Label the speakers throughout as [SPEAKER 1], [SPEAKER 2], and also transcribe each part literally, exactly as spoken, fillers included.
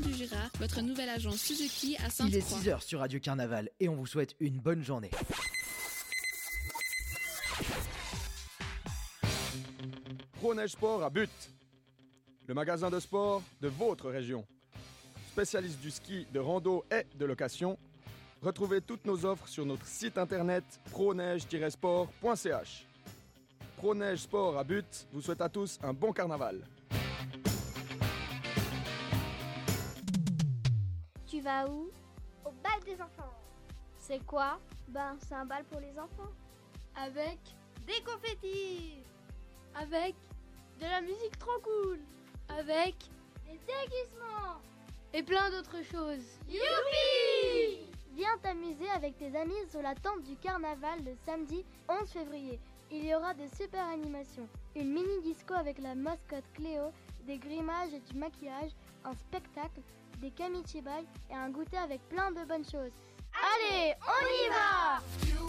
[SPEAKER 1] du Jura, votre nouvelle agence Suzuki à Sainte-Croix.
[SPEAKER 2] Il est six heures sur Radio Carnaval et on vous souhaite une bonne journée.
[SPEAKER 3] ProNeige Sport à Butte, le magasin de sport de votre région. Spécialiste du ski, de rando et de location, retrouvez toutes nos offres sur notre site internet proneige tiret sport point c h. ProNeige Sport à Butte vous souhaite à tous un bon carnaval.
[SPEAKER 4] Tu vas où?
[SPEAKER 5] Au bal des enfants.
[SPEAKER 4] C'est quoi?
[SPEAKER 5] Ben, c'est un bal pour les enfants.
[SPEAKER 4] Avec
[SPEAKER 5] des confettis.
[SPEAKER 4] Avec
[SPEAKER 5] de la musique trop cool.
[SPEAKER 4] Avec
[SPEAKER 5] des déguisements.
[SPEAKER 4] Et plein d'autres choses.
[SPEAKER 5] Youpi!
[SPEAKER 4] Viens t'amuser avec tes amis sur la tente du carnaval le samedi onze février. Il y aura de super animations. Une mini disco avec la mascotte Cléo, des grimages et du maquillage, un spectacle, des kamichibai et un goûter avec plein de bonnes choses. Allez, on y va!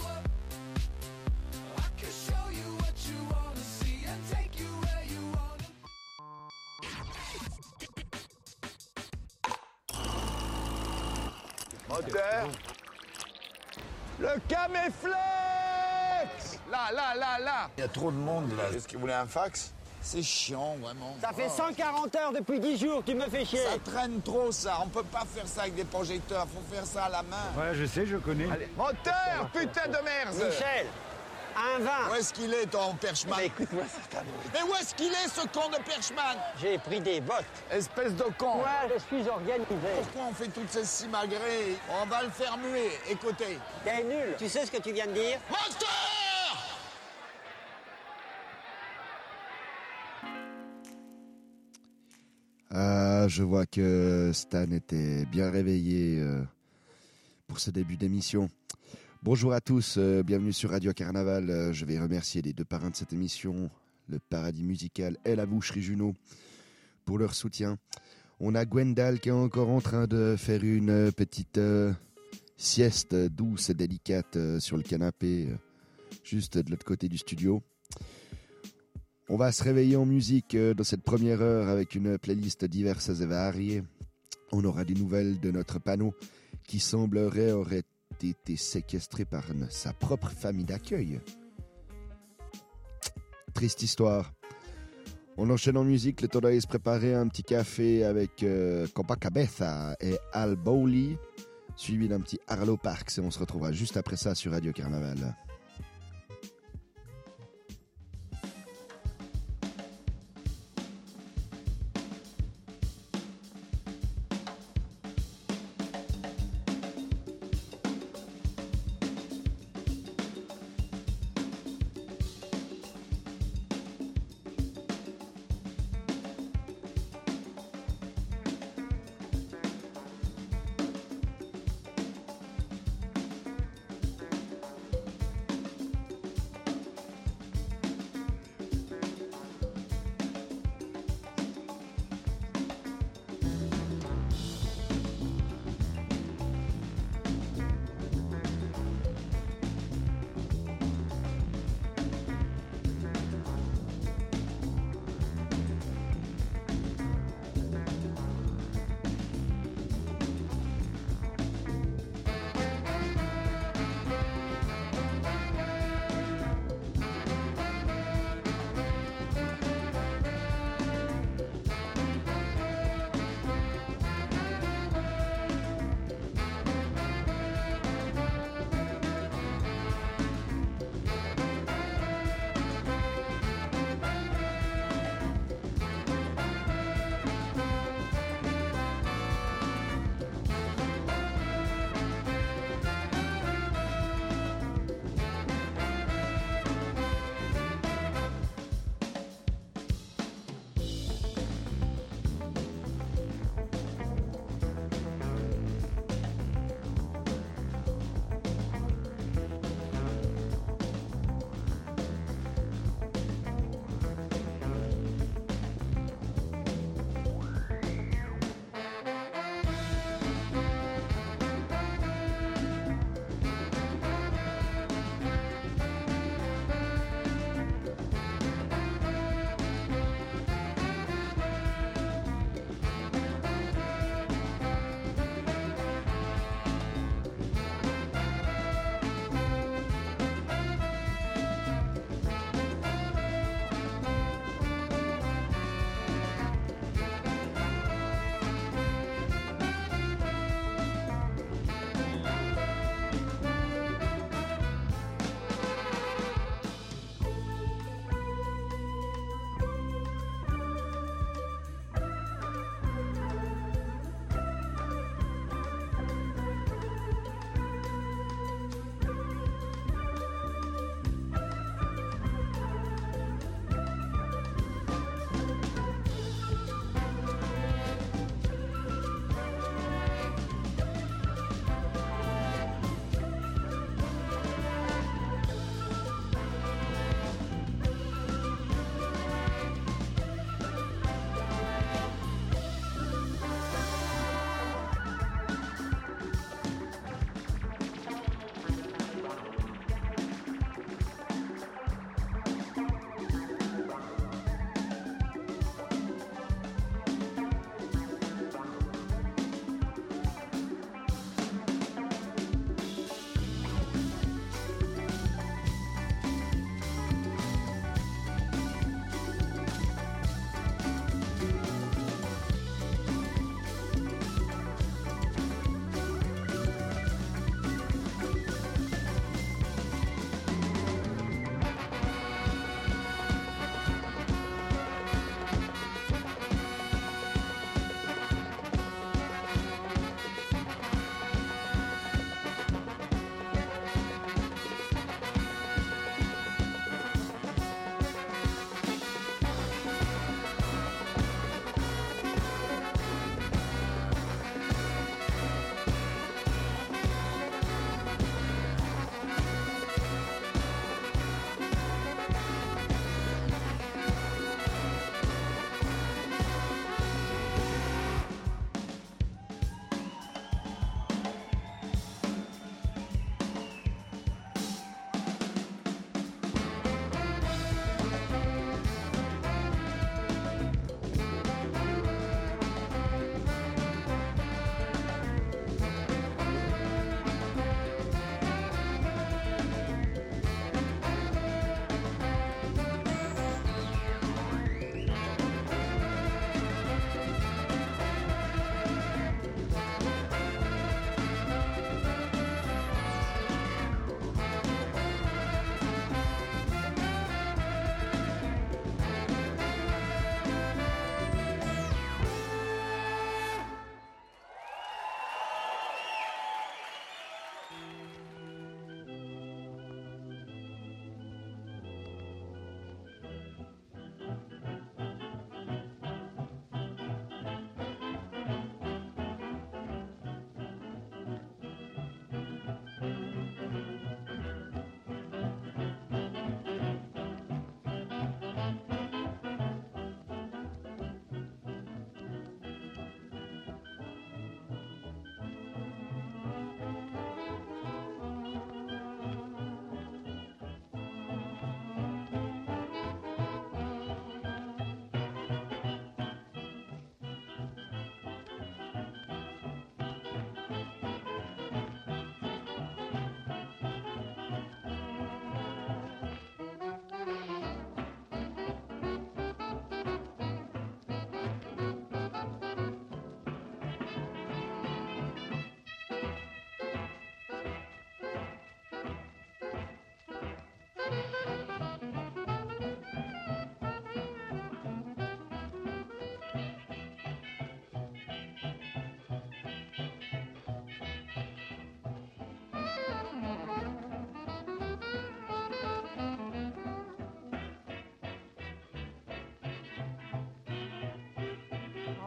[SPEAKER 6] Moteur. Le Caméflex. Là, là, là, là.
[SPEAKER 7] Il y a trop de monde là. Est-ce que vous voulez un fax? C'est chiant, vraiment.
[SPEAKER 8] Ça fait cent quarante heures depuis dix jours, tu me fais chier.
[SPEAKER 7] Ça traîne trop, ça. On peut pas faire ça avec des projecteurs. Faut faire ça à la main.
[SPEAKER 6] Ouais, je sais, je connais. Allez. Moteur, putain de merde.
[SPEAKER 8] Michel, un vin.
[SPEAKER 7] Où est-ce qu'il est, ton Perchman?
[SPEAKER 8] Mais écoute-moi, c'est ta bruit.
[SPEAKER 7] Mais où est-ce qu'il est, ce con de Perchman?
[SPEAKER 8] J'ai pris des bottes.
[SPEAKER 7] Espèce de con.
[SPEAKER 8] Moi, je suis organisé.
[SPEAKER 7] Pourquoi on fait toutes ces simagrées? On va le faire muer. Écoutez.
[SPEAKER 8] T'es nul. Tu sais ce que tu viens de dire?
[SPEAKER 7] Moteur!
[SPEAKER 9] Ah, je vois que Stan était bien réveillé euh, pour ce début d'émission. Bonjour à tous, euh, bienvenue sur Radio Carnaval. Euh, je vais remercier les deux parrains de cette émission, le Paradis Musical et la Boucherie Junot, pour leur soutien. On a Gwendal qui est encore en train de faire une petite euh, sieste douce et délicate euh, sur le canapé, euh, juste de l'autre côté du studio. On va se réveiller en musique dans cette première heure avec une playlist diverses et variées. On aura des nouvelles de notre panneau qui semblerait aurait été séquestré par sa propre famille d'accueil. Triste histoire. On enchaîne en musique, le temps d'aller se préparer un petit café avec euh, Copacabeza et Al Bowley, suivi d'un petit Arlo Parks et on se retrouvera juste après ça sur Radio Carnaval.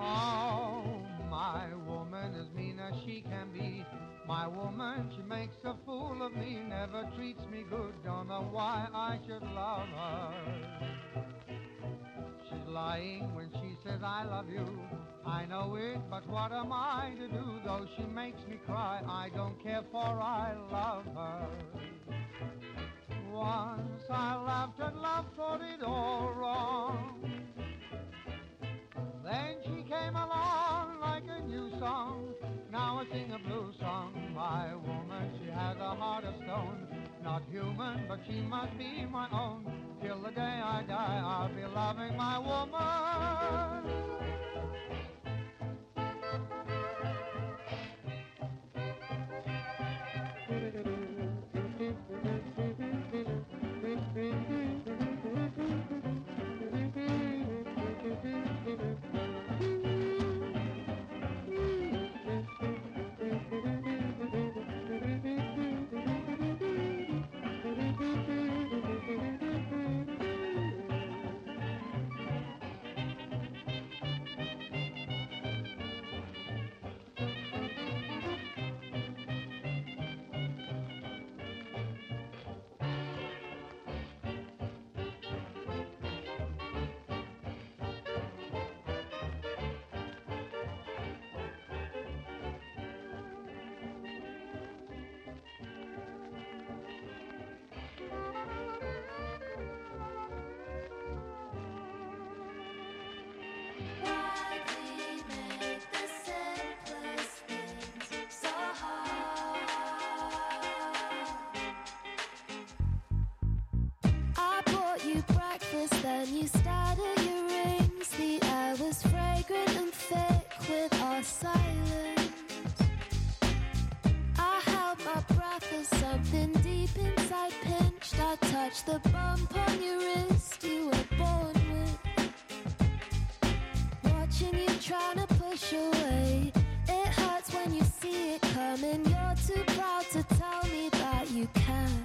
[SPEAKER 10] Oh, my woman is mean as she can be. My woman, she makes a fool of me, never treats me good, don't know why I should love her. She's lying when she says I love you. I know it, but what am I to do? Though she makes me cry, I don't care, for I love her. Once I laughed at love, thought it all wrong. Then she came along like a new song. Now I sing a blues song. My woman, she has a heart of stone. Not human, but she must be my own. Till the day I die, I'll be loving my woman.
[SPEAKER 11] Then you started your rings. The air was fragrant and thick with our silence. I held my breath as something deep inside pinched. I touched the bump on your wrist you were born with. Watching you trying to push away. It hurts when you see it coming. You're too proud to tell me that you can.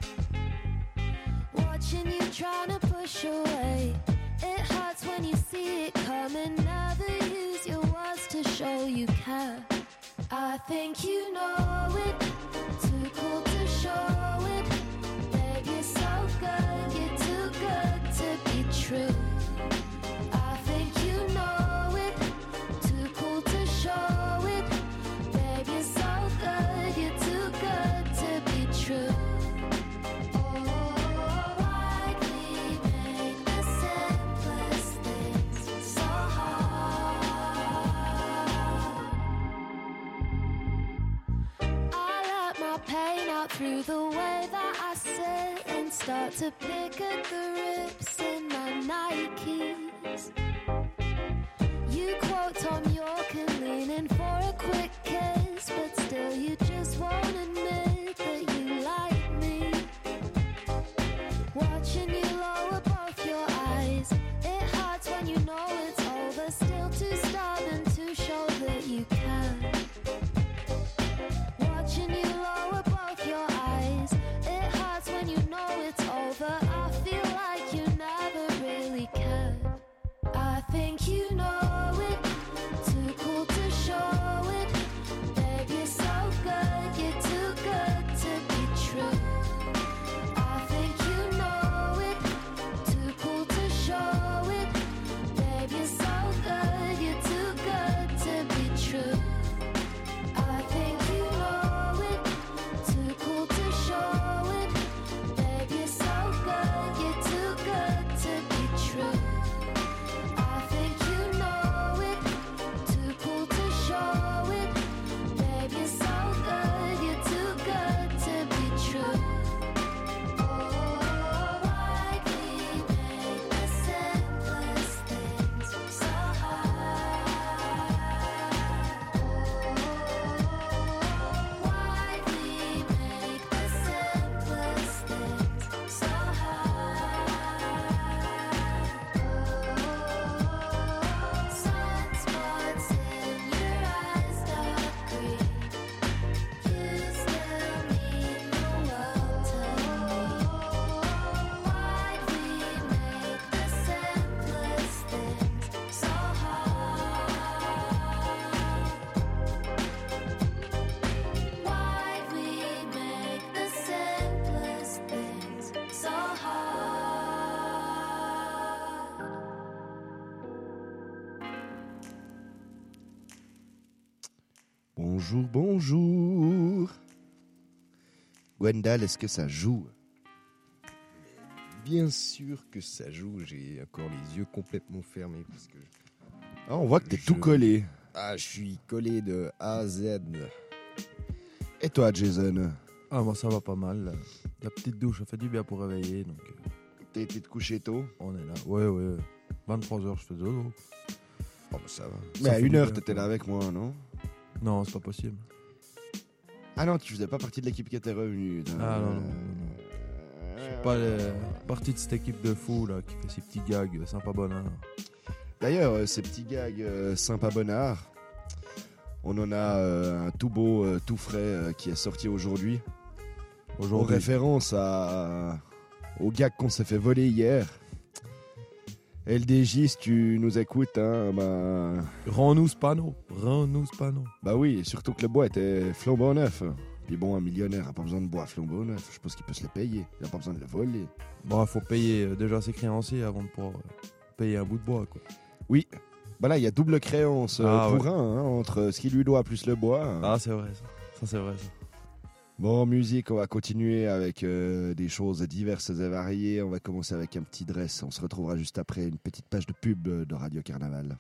[SPEAKER 11] Watching you trying to push away. It hurts when you see it coming. Never use your words to show you care. I think you know it. Too cool to show it. Babe, you're so good. You're too good to be true. I think you know it. Too cool to show it. Babe, you're so good. You're too good to be true. Pain out through the way that I sit and start to pick at the rips in my Nikes. You quote Tom York and lean in for a quick kiss, but still you just won't admit that you like me. Watching you lower both your eyes, it hurts when you know it's over. Still too stubborn to show that you can. Watching you lower both your eyes, it hurts when you know it's over. I feel like you never really cared. I think you know it, too cool to show
[SPEAKER 9] Bonjour, bonjour. Gwendal, est-ce que ça joue?
[SPEAKER 12] Bien sûr que ça joue, j'ai encore les yeux complètement fermés parce que...
[SPEAKER 9] Ah, on voit que t'es
[SPEAKER 12] je...
[SPEAKER 9] tout collé.
[SPEAKER 12] Ah, je suis collé de A à Z.
[SPEAKER 9] Et toi, Jason?
[SPEAKER 13] Ah, moi ça va pas mal. La petite douche, ça fait du bien pour réveiller. Donc...
[SPEAKER 9] T'as été te coucher tôt?
[SPEAKER 13] On est là, ouais, ouais. vingt-trois heures, je fais dodo.
[SPEAKER 9] Oh, bah ça va. Mais ça à une heure, t'étais là avec moi, non?
[SPEAKER 13] Non, c'est pas possible.
[SPEAKER 9] Ah non, tu faisais pas partie de l'équipe qui était revenue.
[SPEAKER 13] Ah non, non, non. non. Je suis pas les... partie de cette équipe de fous là qui fait ces petits gags sympa bonheur.
[SPEAKER 9] D'ailleurs, euh, ces petits gags euh, sympa bonheur, on en a euh, un tout beau, euh, tout frais euh, qui est sorti aujourd'hui. Aujourd'hui. En référence à, au gag qu'on s'est fait voler hier. L D J, si tu nous écoutes, hein, bah...
[SPEAKER 13] rends-nous ce panneau, rends-nous ce panneau.
[SPEAKER 9] Bah oui, surtout que le bois était flambant neuf. Puis bon, un millionnaire n'a pas besoin de bois flambant neuf. Je pense qu'il peut se les payer. Il n'a pas besoin de le voler.
[SPEAKER 13] Bon, il faut payer euh, déjà ses créanciers avant de pouvoir euh, payer un bout de bois, quoi.
[SPEAKER 9] Oui. Bah là, il y a double créance euh,
[SPEAKER 13] ah,
[SPEAKER 9] pour
[SPEAKER 13] ouais.
[SPEAKER 9] un, hein, entre ce qu'il lui doit plus le bois.
[SPEAKER 13] Ah, c'est vrai, ça. Ça, c'est vrai, ça.
[SPEAKER 9] Bon, musique, on va continuer avec euh, des choses diverses et variées. On va commencer avec un petit dress. On se retrouvera juste après une petite page de pub de Radio Carnaval.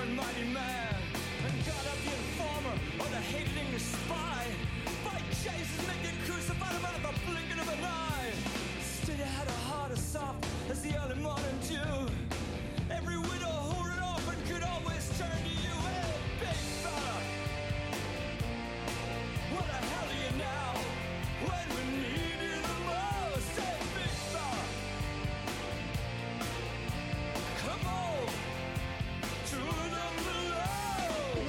[SPEAKER 14] and mighty man, and got up the informer or the hated English spy. By Jesus, make it crucified him out of the blinking of an eye. Still you had a heart as soft as the early morning dew. Every widow who ran off and could always turn to you. Hey, big fella, what the hell are you now? When we need you the most, hey, big fella, come on to the below.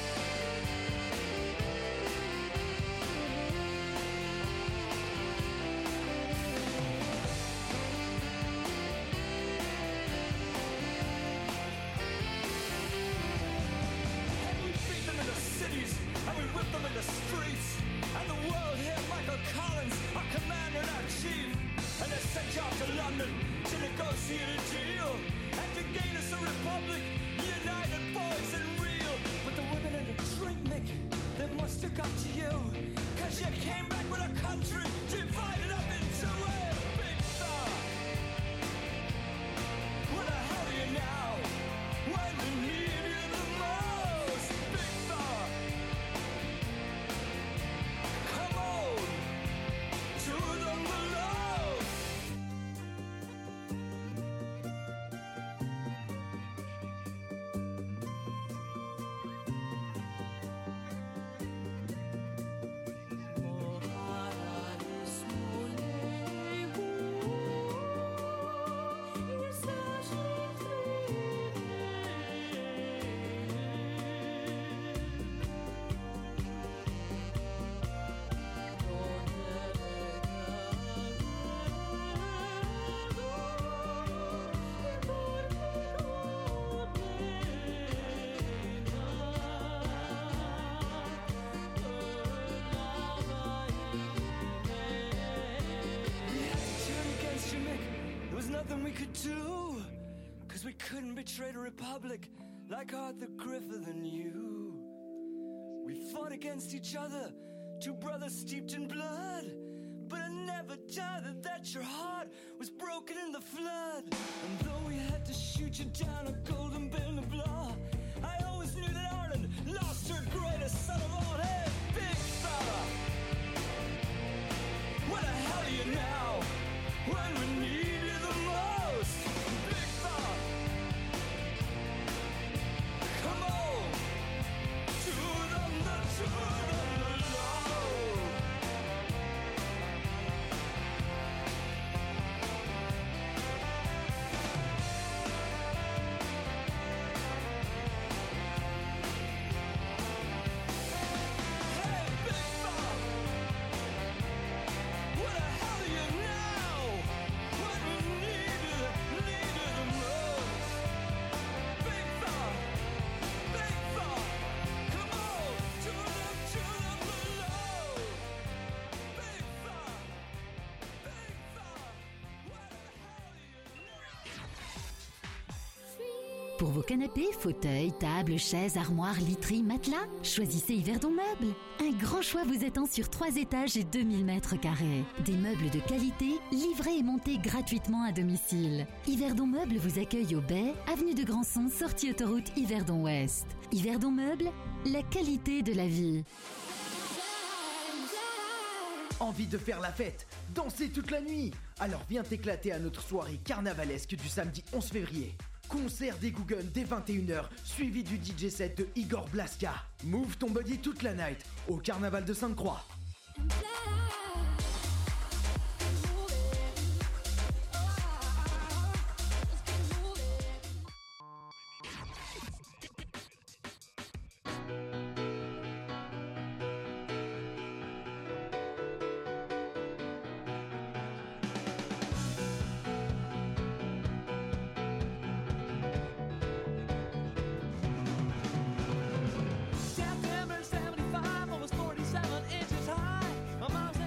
[SPEAKER 14] And we whipped them in the streets. And the world here, Michael Collins, our commander and our chief. And they sent you off to London to negotiate a deal and to gain us a republic, united boys and real. But the women and the drink, Mick, they must have got to you. Cause you came back with a country divided up into a big star. Where the hell are you now? When we need you the most, big star. Come on to the below. We could do, cause we couldn't betray the Republic like Arthur Griffith and you. We fought against each other, two brothers steeped in blood, but it never doubted that your heart was broken in the flood. And though we had to shoot you down a golden bill of law, I always knew that Ireland lost her greatest son of all. Hey, big fella, where the hell are you now? When we need you the most, big fella, come on to the, to the low. Hey, big fella, where the hell are you now? When we need you, need you the most, big fella, big fella, come on to the, to the below, big fella, big fella, where the hell are you now?
[SPEAKER 15] Pour vos canapés, fauteuils, tables, chaises, armoires, literies, matelas, choisissez Yverdon Meubles. Un grand choix vous attend sur trois étages et deux mille mètres carrés. Des meubles de qualité, livrés et montés gratuitement à domicile. Yverdon Meubles vous accueille au Bay, avenue de Grandson, sortie autoroute Yverdon Ouest. Yverdon Meubles, la qualité de la vie.
[SPEAKER 2] Envie de faire la fête, danser toute la nuit? Alors viens t'éclater à notre soirée carnavalesque du samedi onze février. Concert des Guggen dès vingt et une heures, suivi du D J set de Igor Blaska. Move ton body toute la night au carnaval de Sainte-Croix.
[SPEAKER 14] September seventy-five, I was forty-seven inches high. My mom said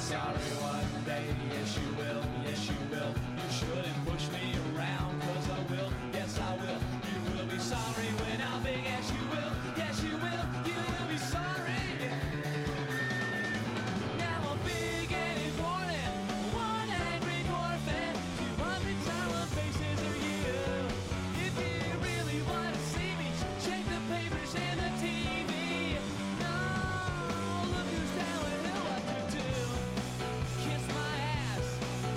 [SPEAKER 14] sorry one day. Yes, you will, yes, you will. You shouldn't push me around, cause I will, yes, I will. You will be sorry when I'm big, yes, you will, yes, you will. You will be sorry. Now I'm big and important, one angry orphan, two hundred silent faces of you. If you really want to see me, check the papers and the T V. No, look who's telling who what to do. Kiss my ass.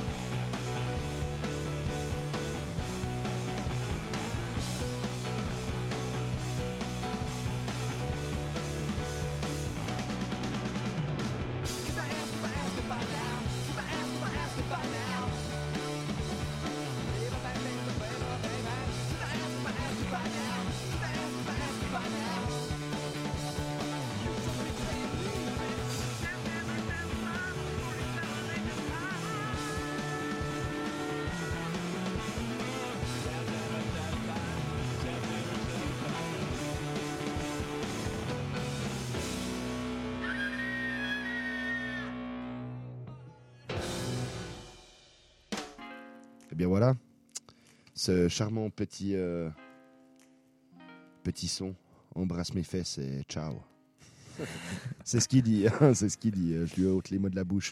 [SPEAKER 9] Et bien voilà, ce charmant petit, euh, petit son embrasse mes fesses et ciao. C'est ce qu'il dit, hein, c'est ce qu'il dit. Je lui ôte les mots de la bouche.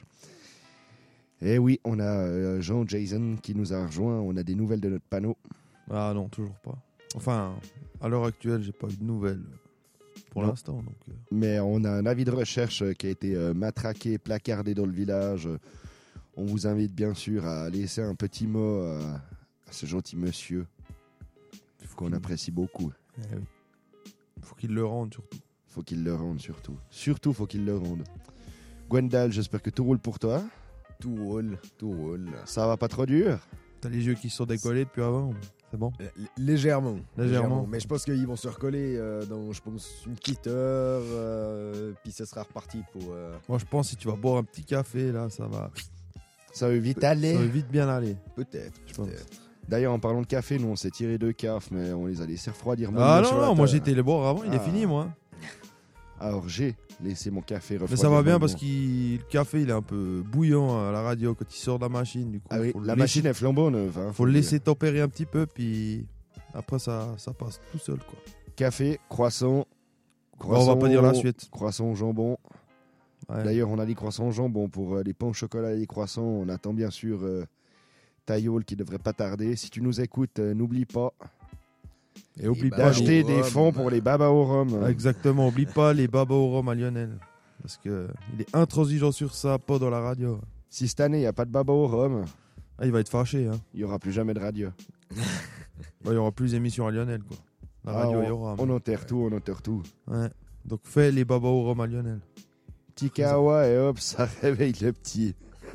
[SPEAKER 9] Et oui, on a euh, Jean Jason qui nous a rejoint. On a des nouvelles de notre panneau.
[SPEAKER 13] Ah non, toujours pas. Enfin, à l'heure actuelle, j'ai pas eu de nouvelles pour
[SPEAKER 9] Non.
[SPEAKER 13] l'instant. Donc, euh,
[SPEAKER 9] Mais on a un avis de recherche euh, qui a été euh, matraqué, placardé dans le village. On vous invite bien sûr à laisser un petit mot euh, à ce gentil monsieur qu'on apprécie beaucoup.
[SPEAKER 13] eh oui. Faut qu'il le rende surtout.
[SPEAKER 9] Faut qu'il le rende surtout. Surtout, faut qu'il le rende. Gwendal, j'espère que tout roule pour toi.
[SPEAKER 12] Tout roule, tout roule.
[SPEAKER 9] Ça va pas trop dur?
[SPEAKER 13] T'as les yeux qui se sont décollés depuis avant. C'est bon?
[SPEAKER 12] L- légèrement,
[SPEAKER 13] Légèrement.
[SPEAKER 12] Mais je pense qu'ils vont se recoller euh, dans, je pense, une petite heure. euh, puis ce sera reparti pour. euh,
[SPEAKER 13] Moi, je pense que si tu vas boire un petit café, là, ça va.
[SPEAKER 9] Ça veut vite aller.
[SPEAKER 13] Ça va vite bien aller.
[SPEAKER 12] Peut-être,
[SPEAKER 13] je pense.
[SPEAKER 12] peut-être.
[SPEAKER 9] D'ailleurs, en parlant de café, nous on s'est tiré deux cafes, mais on les a laissés refroidir.
[SPEAKER 13] Ah
[SPEAKER 9] sur
[SPEAKER 13] non,
[SPEAKER 9] la
[SPEAKER 13] non, moi
[SPEAKER 9] table.
[SPEAKER 13] j'ai été les boire avant, il est
[SPEAKER 9] Ah.
[SPEAKER 13] fini, moi.
[SPEAKER 9] Alors j'ai laissé mon café refroidir.
[SPEAKER 13] Mais ça va bien
[SPEAKER 9] dans
[SPEAKER 13] parce
[SPEAKER 9] mon-
[SPEAKER 13] que le café, il est un peu bouillant à la radio quand il sort de la machine. Du coup,
[SPEAKER 9] Ah oui,
[SPEAKER 13] faut le
[SPEAKER 9] la
[SPEAKER 13] laisser-
[SPEAKER 9] machine est flambant neuve. Hein,
[SPEAKER 13] faut le
[SPEAKER 9] dire.
[SPEAKER 13] laisser tempérer un petit peu, puis après ça, ça passe tout seul, quoi.
[SPEAKER 9] Café, croissant.
[SPEAKER 13] Bon, on va pas dire la suite.
[SPEAKER 9] Croissant au jambon.
[SPEAKER 13] Ouais.
[SPEAKER 9] D'ailleurs, on a des croissants au jambon pour euh, les pains au chocolat et les croissants. On attend bien sûr euh, Taïol qui devrait pas tarder. Si tu nous écoutes, euh, n'oublie pas
[SPEAKER 13] Et oublie pas
[SPEAKER 9] d'acheter
[SPEAKER 13] les-
[SPEAKER 9] des fonds pour les babas au rhum.
[SPEAKER 13] Ah, exactement, oublie pas les babas au rhum à Lionel. Parce que il est intransigeant sur ça, pas dans la radio.
[SPEAKER 9] Si cette année il n'y a pas de baba au rhum,
[SPEAKER 13] ah, il va être fâché. Hein.
[SPEAKER 9] Il n'y aura plus jamais de radio.
[SPEAKER 13] Bah, il y aura plus d'émissions à Lionel, quoi. La
[SPEAKER 9] Ah,
[SPEAKER 13] radio,
[SPEAKER 9] on,
[SPEAKER 13] il y aura.
[SPEAKER 9] on
[SPEAKER 13] mais-
[SPEAKER 9] enterre tout, on enterre tout.
[SPEAKER 13] Ouais. Donc fais les babas au rhum à Lionel.
[SPEAKER 9] Petit kawa et hop, ça réveille le petit.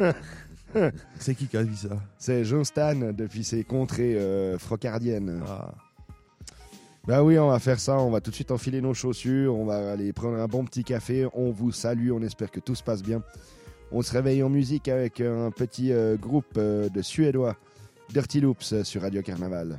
[SPEAKER 13] C'est qui qui a dit ça?
[SPEAKER 9] C'est Jean Stan depuis ses contrées euh, frocardiennes.
[SPEAKER 13] Ah.
[SPEAKER 9] Bah oui, on va faire ça, on va tout de suite enfiler nos chaussures, on va aller prendre un bon petit café, on vous salue, on espère que tout se passe bien. On se réveille en musique avec un petit euh, groupe euh, de Suédois, Dirty Loops euh, sur Radio Carnaval.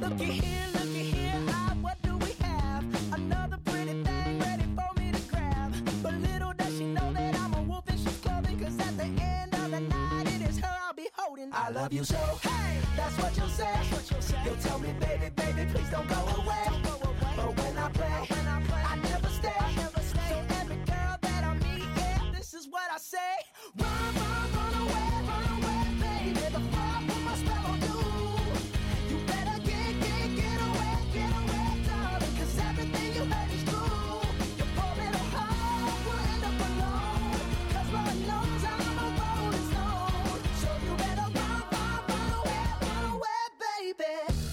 [SPEAKER 16] Looky here, looky here, ah, what do we have? Another pretty thing ready for me to grab. But little does she know that I'm a wolf and she's clothing. Cause at the end of the night, it is her I'll be holding. I love you so, hey, that's what you'll say. What you'll, say. You'll tell me, baby, baby, please don't go away. Don't go away. But when I play, when I, play I never stay. I never stay. So every girl that I meet, yeah, this is what I say. Run, run, run away, run away, baby. Before I put my spell on you. You better get, get, get away, get away, darling. Cause everything you heard is true. Your poor little heart will end up alone. Cause Lord knows I'm a rolling stone. So you better run, run, run away, run away, baby.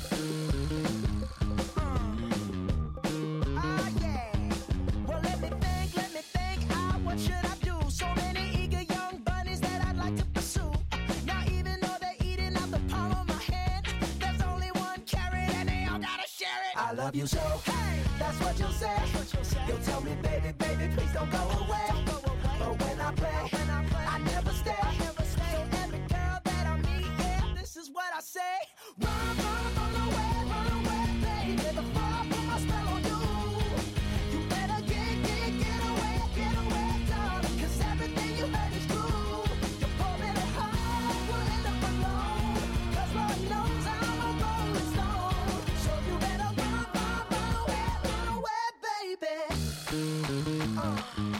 [SPEAKER 16] Ah, yeah. Well, let me think, let me think. Ah, what should I do? So many eager young bunnies that I'd like to pursue. Now, even though they're eating out the palm of my hand, there's only one carrot and they all gotta share it. I love you so, hey, that's what you'll say. You'll tell me, baby, baby, please don't go away. But when I play, when I, play I never stay. I never stay. So every girl that I meet, yeah, this is what I say. Run, run, run away, run away, baby. Before I put my spell on you. You better get, get, get away, get away, darling. Cause everything you heard is true. Your poor little heart will end up alone. Cause Lord knows I'm a rolling stone. So you better run, run, run away, run away, baby. Uh.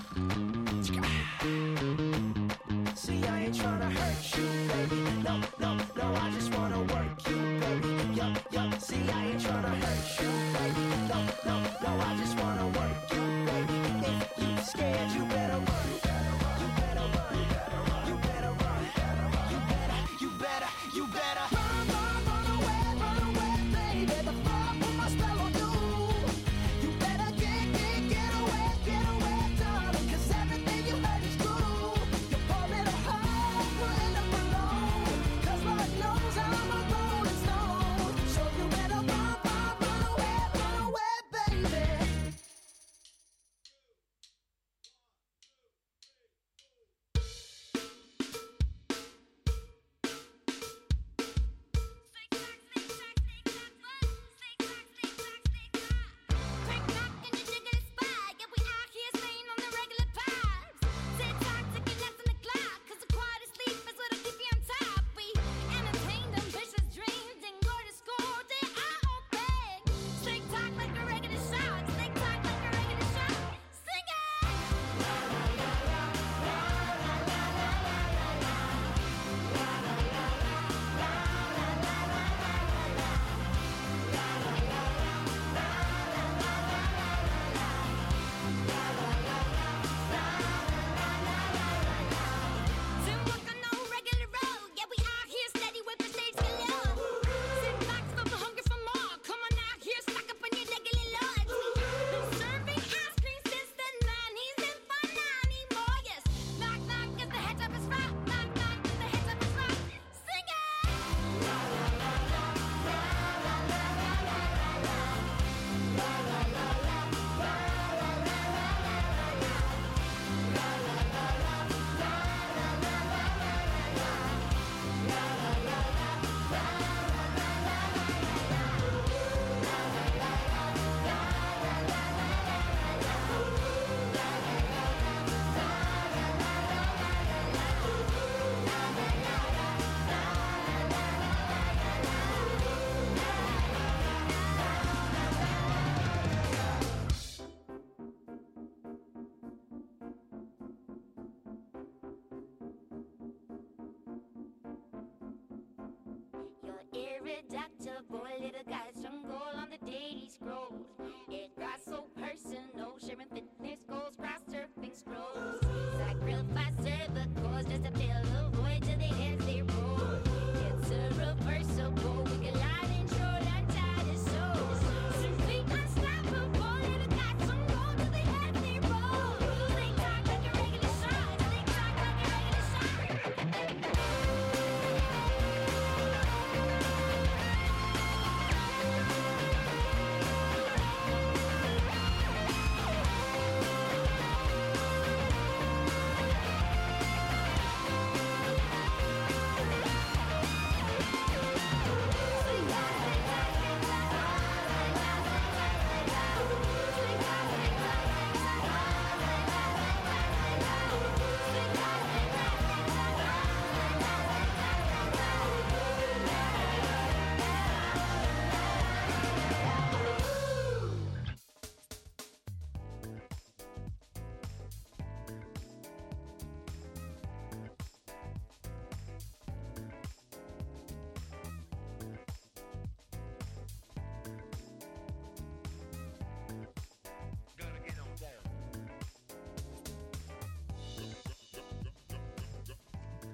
[SPEAKER 16] See, I ain't tryna hurt you, baby. No, no, no, I just wanna work you, baby. Yup, yup. See, I ain't tryna hurt you, baby. No, no, no, I just wanna work you, baby. If you scared, you better run. You better run. You better run. You better, you better, you better run, run, run away, run away, baby. Before I put my spell on you. You better get, get, get away, get away, darling. Cause everything you heard is true. Your poor little heart will end up alone. Cause Lord knows I'm a rolling stone. So you better run, run, run away, run away, baby.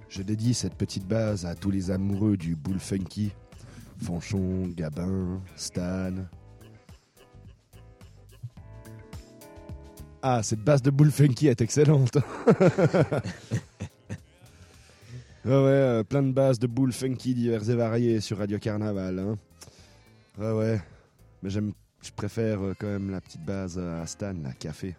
[SPEAKER 9] Je dédie cette petite base à tous les amoureux du bull funky. Fanchon, Gabin, Stan. Ah, cette base de bull funky est excellente. Ouais, ouais, euh, plein de bases de bull funky divers et variés sur Radio Carnaval. Hein. Ouais, ouais. Mais j'aime, je préfère euh, quand même la petite base à Stan, la café.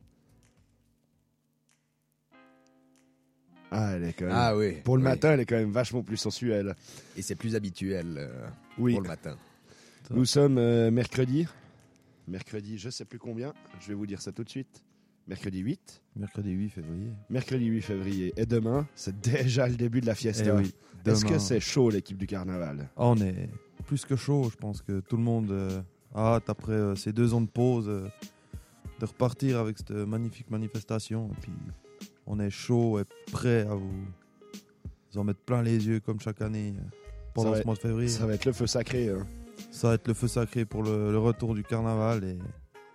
[SPEAKER 9] Ah, elle est quand même.
[SPEAKER 12] Ah oui.
[SPEAKER 9] Pour le
[SPEAKER 12] oui.
[SPEAKER 9] matin, elle est quand même vachement plus sensuelle.
[SPEAKER 12] Et c'est plus habituel euh,
[SPEAKER 9] Oui.
[SPEAKER 12] pour le matin.
[SPEAKER 9] Nous sommes euh, mercredi. Mercredi, je sais plus combien. Je vais vous dire ça tout de suite. Mercredi huit.
[SPEAKER 13] Mercredi huit février.
[SPEAKER 9] Mercredi huit février. Et demain, c'est déjà le début de la fiesta.
[SPEAKER 13] Eh oui,
[SPEAKER 9] Est-ce
[SPEAKER 13] demain.
[SPEAKER 9] que c'est chaud, l'équipe du carnaval?
[SPEAKER 13] Ah, on est plus que chaud. Je pense que tout le monde euh, a hâte, après euh, ces deux ans de pause, euh, de repartir avec cette magnifique manifestation. Et puis, on est chaud et prêt à vous, vous en mettre plein les yeux comme chaque année euh, pendant
[SPEAKER 9] Ça
[SPEAKER 13] ce
[SPEAKER 9] va-
[SPEAKER 13] mois de février.
[SPEAKER 9] Ça va être le feu sacré. Hein.
[SPEAKER 13] Ça va être le feu sacré pour le, le retour du carnaval. Et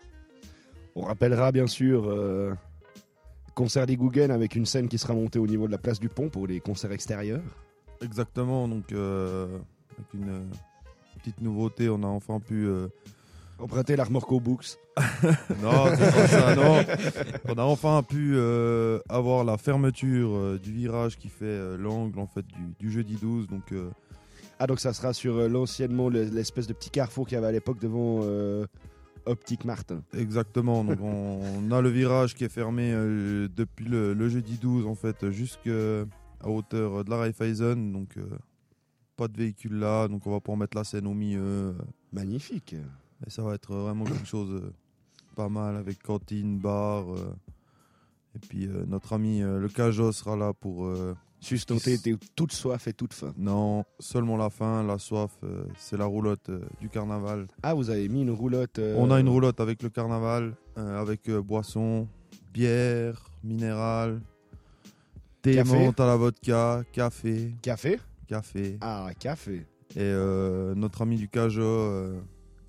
[SPEAKER 9] On rappellera bien sûr euh, concert des Guggen avec une scène qui sera montée au niveau de la place du pont pour les concerts extérieurs.
[SPEAKER 13] exactement, donc euh, avec une euh, petite nouveauté, on a enfin pu euh,
[SPEAKER 9] emprunter l'Armorco Books.
[SPEAKER 13] non, c'est pas ça, non. On a enfin pu euh, avoir la fermeture euh, du virage qui fait euh, l'angle en fait du, du jeudi douze, donc. Euh,
[SPEAKER 9] Ah, donc ça sera sur euh, l'anciennement le- l'espèce de petit carrefour qu'il y avait à l'époque devant euh, Optique Martin.
[SPEAKER 13] Exactement, donc on, on a le virage qui est fermé euh, depuis le, le jeudi douze en fait jusqu'à hauteur de la Raiffeisen, donc euh, pas de véhicule là, donc on va pouvoir mettre la scène au milieu.
[SPEAKER 9] Magnifique.
[SPEAKER 13] Et ça va être vraiment quelque chose euh, pas mal avec cantine, bar, euh, et puis euh, notre ami euh, le Cajo sera là pour euh,
[SPEAKER 9] sustenter tes- toute soif et toute faim.
[SPEAKER 13] Non, seulement la faim, la soif, euh, c'est la roulotte euh, du carnaval.
[SPEAKER 9] Ah, vous avez mis une roulotte. euh,
[SPEAKER 13] On a une roulotte avec le carnaval, euh, avec euh, boisson, bière, minéral, thé,
[SPEAKER 9] Café.
[SPEAKER 13] menthe à la vodka, café.
[SPEAKER 9] Café
[SPEAKER 13] Café.
[SPEAKER 9] Ah, café.
[SPEAKER 13] Et euh, notre ami du Cajo euh,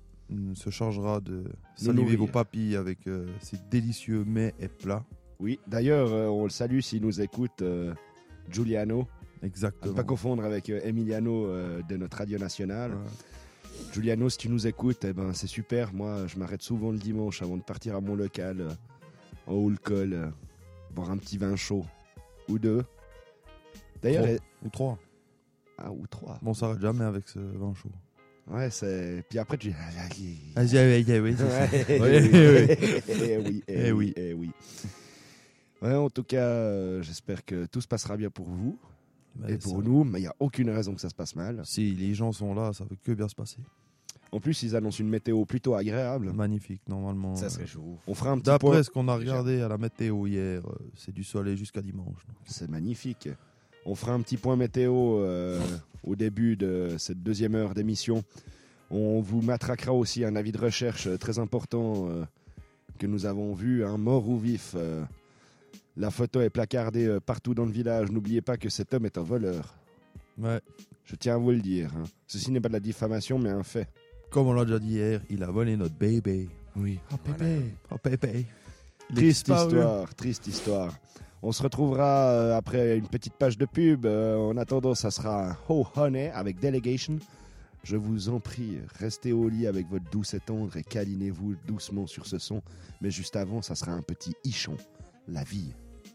[SPEAKER 13] se chargera de saliver
[SPEAKER 9] nourrir.
[SPEAKER 13] vos papilles avec euh, ces délicieux mets et plats.
[SPEAKER 9] Oui, d'ailleurs, euh, on le salue s'il nous écoute, euh, Giuliano.
[SPEAKER 13] Exactement.
[SPEAKER 9] À ne pas confondre avec euh, Emiliano euh, de notre radio nationale. Giuliano, si tu nous écoutes, eh ben, c'est super. Moi, je m'arrête souvent le dimanche avant de partir à mon local, euh, en haut le col, euh, boire un petit vin chaud. Ou deux. D'ailleurs,
[SPEAKER 13] Trois.
[SPEAKER 9] elle-
[SPEAKER 13] Ou trois.
[SPEAKER 9] Ah, ou trois.
[SPEAKER 13] Bon, on s'arrête jamais avec ce vin chaud.
[SPEAKER 9] Ouais, c'est. Puis après, tu.
[SPEAKER 13] Ah, oui, oui, oui, c'est ça.
[SPEAKER 9] Ouais,
[SPEAKER 13] Oui, oui.
[SPEAKER 9] Eh oui, eh
[SPEAKER 13] Eh
[SPEAKER 9] oui,
[SPEAKER 13] oui.
[SPEAKER 9] eh oui. Ouais, en tout cas, euh, j'espère que tout se passera bien pour vous
[SPEAKER 13] Bah,
[SPEAKER 9] et pour
[SPEAKER 13] ça-
[SPEAKER 9] nous, mais il n'y a aucune raison que ça se passe mal.
[SPEAKER 13] Si les gens sont là, ça peut que bien se passer.
[SPEAKER 9] En plus, ils annoncent une météo plutôt agréable.
[SPEAKER 13] Magnifique, normalement.
[SPEAKER 12] Ça serait chaud.
[SPEAKER 9] On fera un petit
[SPEAKER 13] D'après
[SPEAKER 9] point.
[SPEAKER 13] ce qu'on a regardé à la météo hier, euh, c'est du soleil jusqu'à dimanche. donc.
[SPEAKER 9] C'est magnifique. On fera un petit point météo euh, au début de cette deuxième heure d'émission. On vous matraquera aussi un avis de recherche euh, très important euh, que nous avons vu, un mort ou vif. euh. La photo est placardée euh, partout dans le village. N'oubliez pas que cet homme est un voleur.
[SPEAKER 13] Ouais.
[SPEAKER 9] Je tiens à vous le dire. hein. Ceci n'est pas de la diffamation, mais un fait.
[SPEAKER 13] Comme on l'a déjà dit hier, il a volé notre bébé.
[SPEAKER 9] Oui.
[SPEAKER 13] Oh, pépé. Oh, pépé. Il est
[SPEAKER 9] Triste
[SPEAKER 13] disparu.
[SPEAKER 9] histoire, triste histoire. On se retrouvera euh, après une petite page de pub. Euh, en attendant, ça sera un Oh Honey avec Delegation. Je vous en prie, restez au lit avec votre douce et tendre et câlinez-vous doucement sur ce son. Mais juste avant, ça sera un petit Ichon, la vie.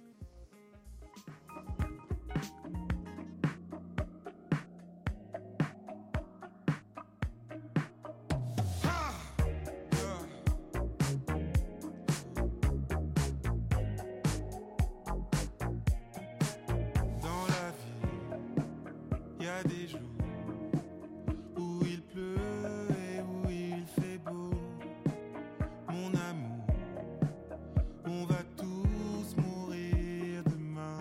[SPEAKER 17] Dans la vie, il y a des jours où il pleut et où il fait beau. Mon amour, on va tous mourir demain.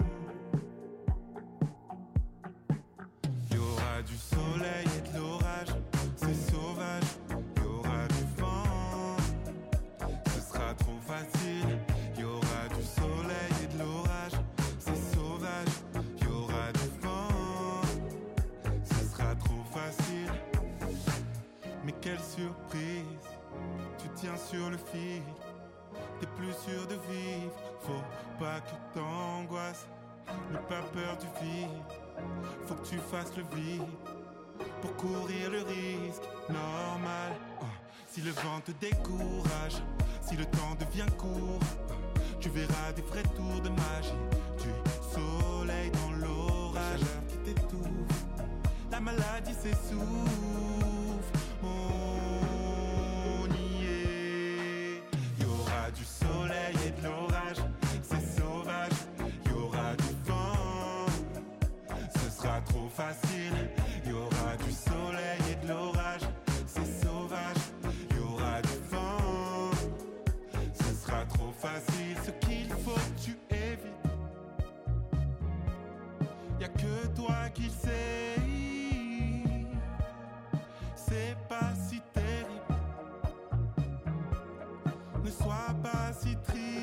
[SPEAKER 17] Il y aura du soleil et de l'orage, c'est sauvage. Il y aura du vent, ce sera trop facile. Il y aura du soleil et de l'orage, c'est sauvage. Il y aura du vent, ce sera trop facile. Mais quelle surprise, tu tiens sur le fil. T'es plus sûr de vivre, faut pas que t'angoisses. n'aie pas peur du vide. Faut que tu fasses le vide pour courir le risque normal. Oh. Si le vent te décourage, si le temps devient court, tu verras des vrais tours de magie, du soleil dans l'orage qui t'étouffe, la maladie s'essouffle. On y est. Y aura du soleil et de l'orage, c'est sauvage. Y aura du vent, ce sera trop facile. Y aura du soleil et de l'orage, c'est sauvage. Y aura du vent, ce sera trop facile. Ce qu'il faut que tu évites, y'a que toi qui le sais. C'est pas si terrible, ne sois pas si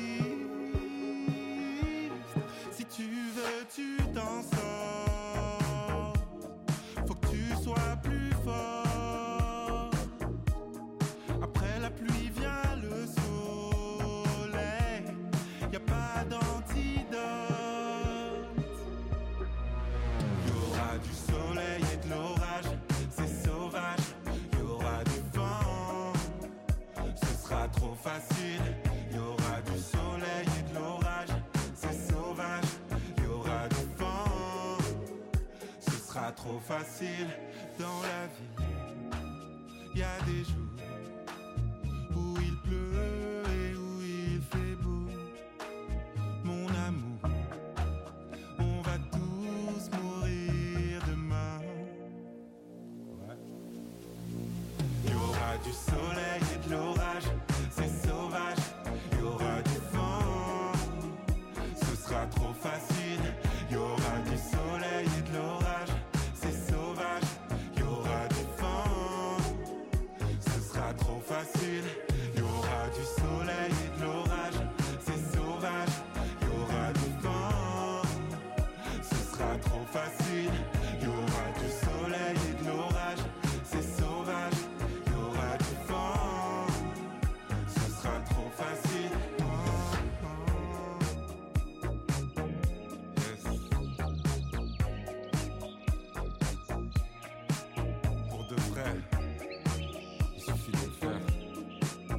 [SPEAKER 17] triste. Si tu veux, tu t'en sors. Faut que tu sois plus fort. Après la pluie vient le soleil, y a pas d'antidote. Y aura du soleil et de l'orage, c'est sauvage. Y aura du vent, ce sera trop facile. Y aura du soleil et de l'orage, c'est sauvage. Y aura du vent, ce sera trop facile. Dans la vie, y a des jours où il pleut et où il fait beau. Mon amour, on va tous mourir demain. Y aura du soleil et de l'orage, c'est sauvage. Y aura du vent, ce sera trop facile. Y aura du soleil et de l'orage, c'est sauvage. Y aura du vent, ce sera trop facile. Y aura du soleil et de l'orage, c'est sauvage. Y aura du vent, ce sera trop facile. Y aura du soleil et de l'orage, c'est sauvage. Y aura du vent, ce sera trop facile. Yes. Pour de vrai, il suffit de le faire.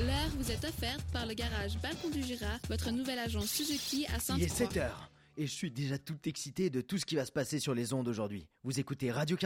[SPEAKER 1] L'heure vous est offerte par le garage Balcon du Jura, votre nouvel agent Suzuki à Sainte-Croix.
[SPEAKER 2] Il est sept heures et je suis déjà tout excité de tout ce qui va se passer sur les ondes aujourd'hui. Vous écoutez Radio